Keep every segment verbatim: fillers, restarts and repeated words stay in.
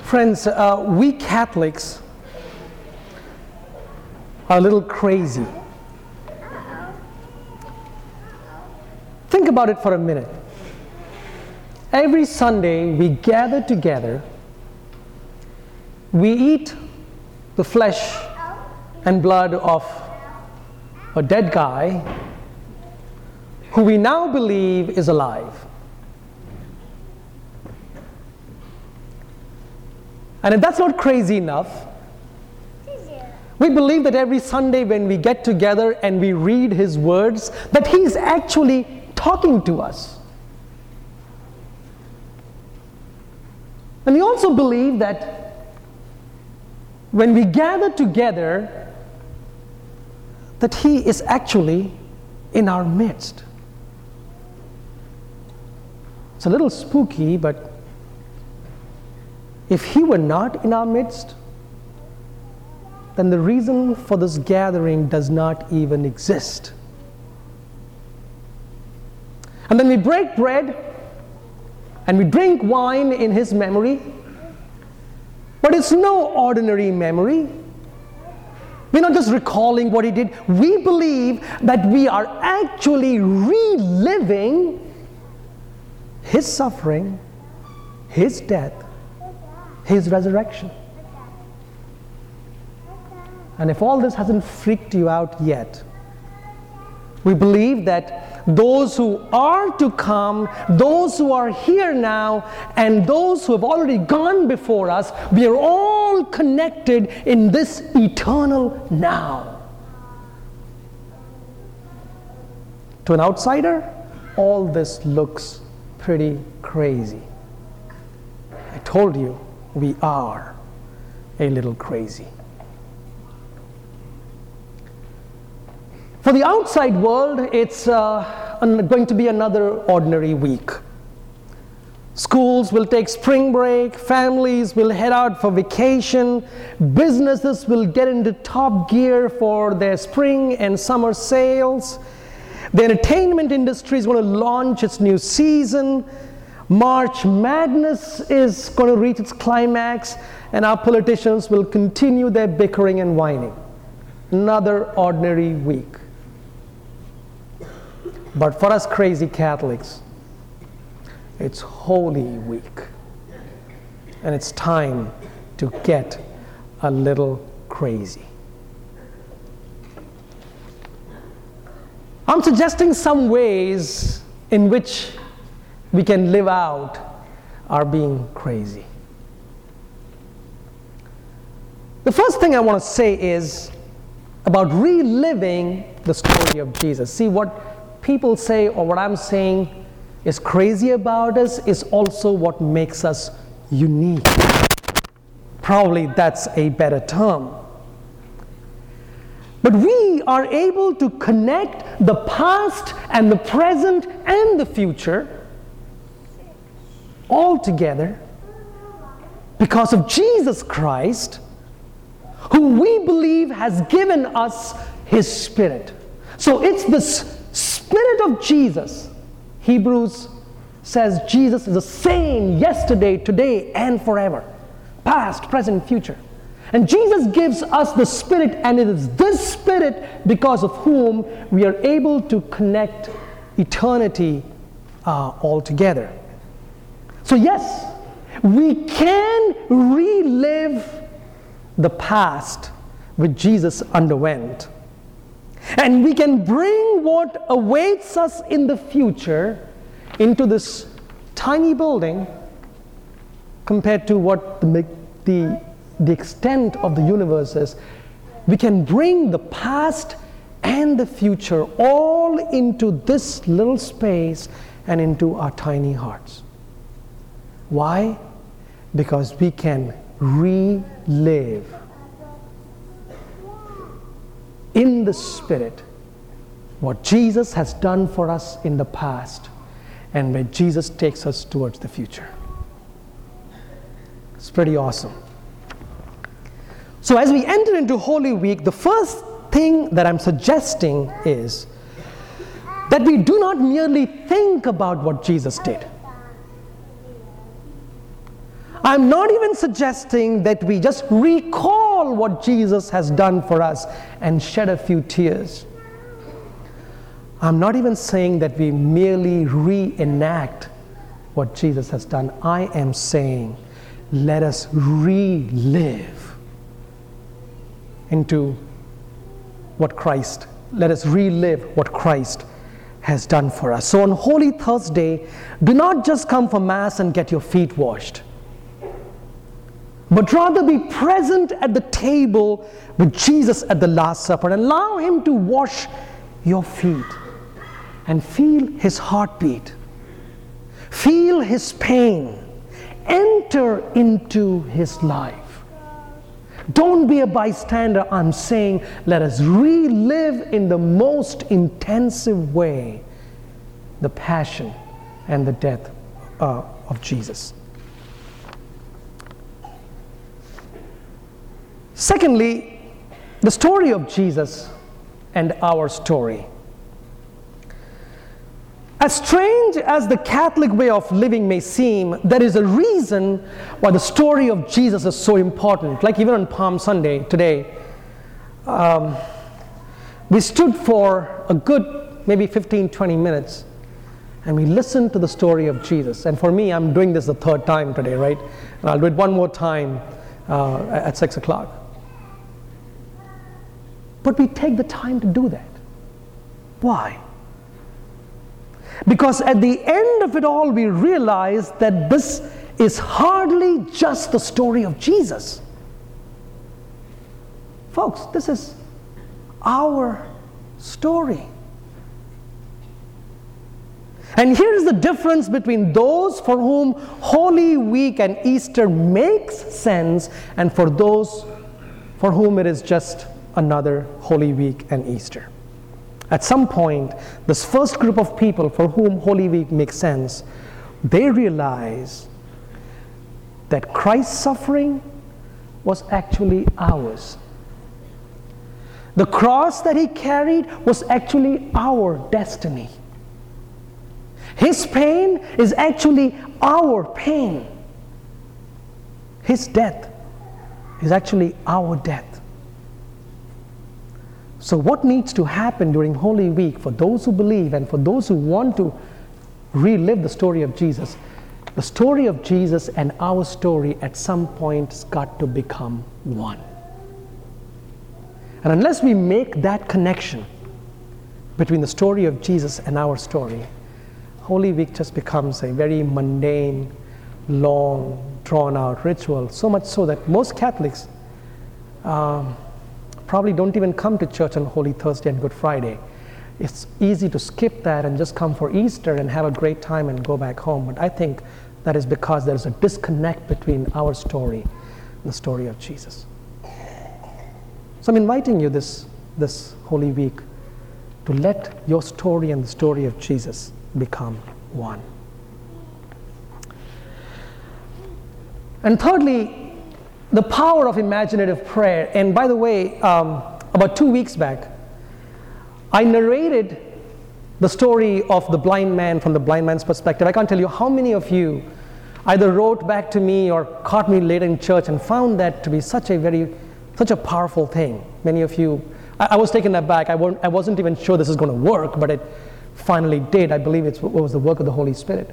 Friends, uh, we Catholics are a little crazy. Think about it for a minute. Every Sunday we gather together, we eat the flesh and blood of a dead guy who we now believe is alive. And if that's not crazy enough, we believe that every Sunday when we get together and we read his words, that he's actually talking to us. And we also believe that when we gather together, that he is actually in our midst. It's a little spooky, but if he were not in our midst, then the reason for this gathering does not even exist. And then we break bread and we drink wine in his memory, but it's no ordinary memory. We're not just recalling what he did. We believe that we are actually reliving his suffering, his death, his resurrection. And if all this hasn't freaked you out yet, we believe that those who are to come, those who are here now, and those who have already gone before us, we are all connected in this eternal now. To an outsider, all this looks pretty crazy. I told you, we are a little crazy. For the outside world, it's uh, going to be another ordinary week. Schools will take spring break, families will head out for vacation, businesses will get into top gear for their spring and summer sales, the entertainment industry is going to launch its new season, March Madness is going to reach its climax, and our politicians will continue their bickering and whining. Another ordinary week. But for us crazy Catholics, it's Holy Week. And it's time to get a little crazy. I'm suggesting some ways in which we can live out our being crazy. The first thing I want to say is about reliving the story of Jesus. See, what people say or what I'm saying is crazy about us is also what makes us unique. Probably that's a better term. But we are able to connect the past and the present and the future all together because of Jesus Christ, who we believe has given us his Spirit. So it's the Spirit of Jesus. Hebrews says Jesus is the same yesterday, today, and forever. Past, present, future. And Jesus gives us the Spirit, and it is this Spirit because of whom we are able to connect eternity uh, all together. So yes, we can relive the past which Jesus underwent. And we can bring what awaits us in the future into this tiny building compared to what the, the, the extent of the universe is. We can bring the past and the future all into this little space and into our tiny hearts. Why? Because we can relive in the Spirit what Jesus has done for us in the past and where Jesus takes us towards the future. It's pretty awesome. So as we enter into Holy Week, the first thing that I'm suggesting is that we do not merely think about what Jesus did. I'm not even suggesting that we just recall what Jesus has done for us and shed a few tears. I'm not even saying that we merely reenact what Jesus has done. I am saying, let us relive into what Christ, let us relive what Christ has done for us. So on Holy Thursday, do not just come for Mass and get your feet washed, but rather be present at the table with Jesus at the Last Supper and allow Him to wash your feet and feel His heartbeat, feel His pain, enter into His life. Don't be a bystander. I'm saying, let us relive in the most intensive way the passion and the death uh, of Jesus. Secondly, the story of Jesus and our story. As strange as the Catholic way of living may seem, there is a reason why the story of Jesus is so important. Like even on Palm Sunday today, um, we stood for a good maybe fifteen, twenty minutes and we listened to the story of Jesus. And for me, I'm doing this the third time today, right? And I'll do it one more time uh, at six o'clock. But we take the time to do that. Why? Because at the end of it all, we realize that this is hardly just the story of Jesus. Folks, this is our story. And here's the difference between those for whom Holy Week and Easter makes sense and for those for whom it is just another Holy Week and Easter. At some point, this first group of people for whom Holy Week makes sense, they realize that Christ's suffering was actually ours. The cross that He carried was actually our destiny. His pain is actually our pain. His death is actually our death. So what needs to happen during Holy Week for those who believe and for those who want to relive the story of Jesus, the story of Jesus and our story at some point has got to become one. And unless we make that connection between the story of Jesus and our story, Holy Week just becomes a very mundane, long, drawn-out ritual, so much so that most Catholics um, probably don't even come to church on Holy Thursday and Good Friday. It's easy to skip that and just come for Easter and have a great time and go back home. But I think that is because there's a disconnect between our story and the story of Jesus. So I'm inviting you this, this Holy Week to let your story and the story of Jesus become one. And thirdly, the power of imaginative prayer. And by the way, um, about two weeks back, I narrated the story of the blind man from the blind man's perspective. I can't tell you how many of you either wrote back to me or caught me later in church and found that to be such a very, such a powerful thing. Many of you, I, I was taken aback. I, I wasn't even sure this is going to work, but it finally did. I believe it's, it was the work of the Holy Spirit.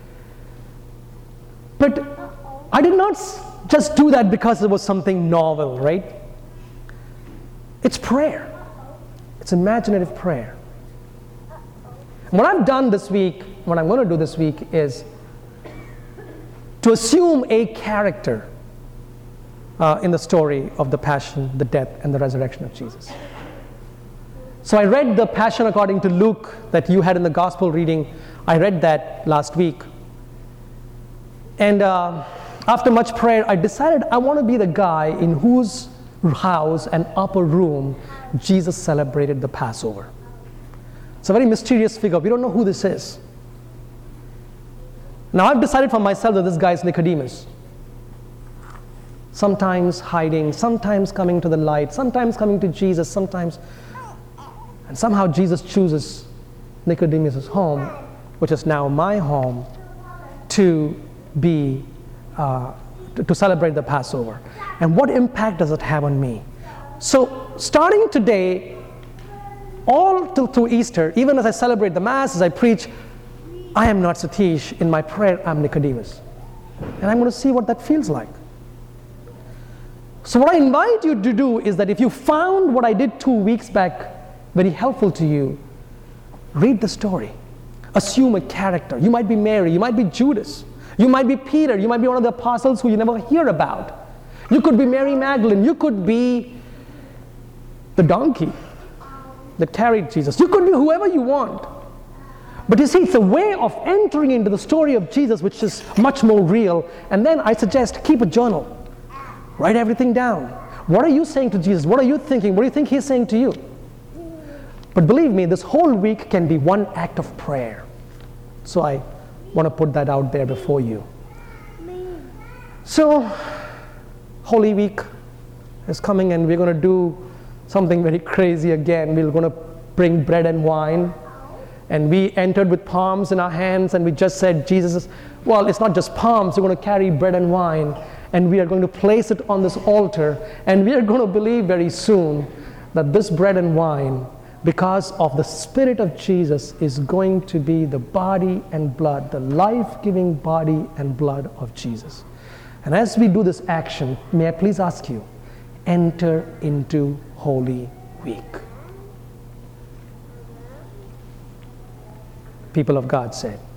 But I did not just do that because it was something novel, right? It's prayer. It's imaginative prayer. And what I've done this week, what I'm going to do this week is to assume a character uh, in the story of the passion, the death, and the resurrection of Jesus. So I read the Passion according to Luke that you had in the gospel reading. I read that last week. And uh, after much prayer, I decided I want to be the guy in whose house and upper room Jesus celebrated the Passover. It's a very mysterious figure. We don't know who this is. Now I've decided for myself that this guy is Nicodemus. Sometimes hiding, sometimes coming to the light, sometimes coming to Jesus, sometimes... And somehow Jesus chooses Nicodemus' home, which is now my home, to be uh, to, to celebrate the Passover. And what impact does it have on me? So starting today, all till through Easter, even as I celebrate the Mass, as I preach, I am not Satish. In my prayer, I'm Nicodemus. And I'm going to see what that feels like. So what I invite you to do is that if you found what I did two weeks back very helpful to you, read the story. Assume a character. You might be Mary, you might be Judas, you might be Peter, you might be one of the apostles who you never hear about. You could be Mary Magdalene, you could be the donkey that carried Jesus. You could be whoever you want. But you see, it's a way of entering into the story of Jesus which is much more real. And then I suggest keep a journal. Write everything down. What are you saying to Jesus? What are you thinking? What do you think he's saying to you? But believe me, this whole week can be one act of prayer. So I want to put that out there before you. So, Holy Week is coming and we're going to do something very crazy again. We're going to bring bread and wine. And we entered with palms in our hands and we just said, Jesus, well, it's not just palms. We're going to carry bread and wine. And we are going to place it on this altar. And we are going to believe very soon that this bread and wine, because of the Spirit of Jesus, is going to be the body and blood, the life-giving body and blood of Jesus. And as we do this action, may I please ask you, enter into Holy Week. People of God said.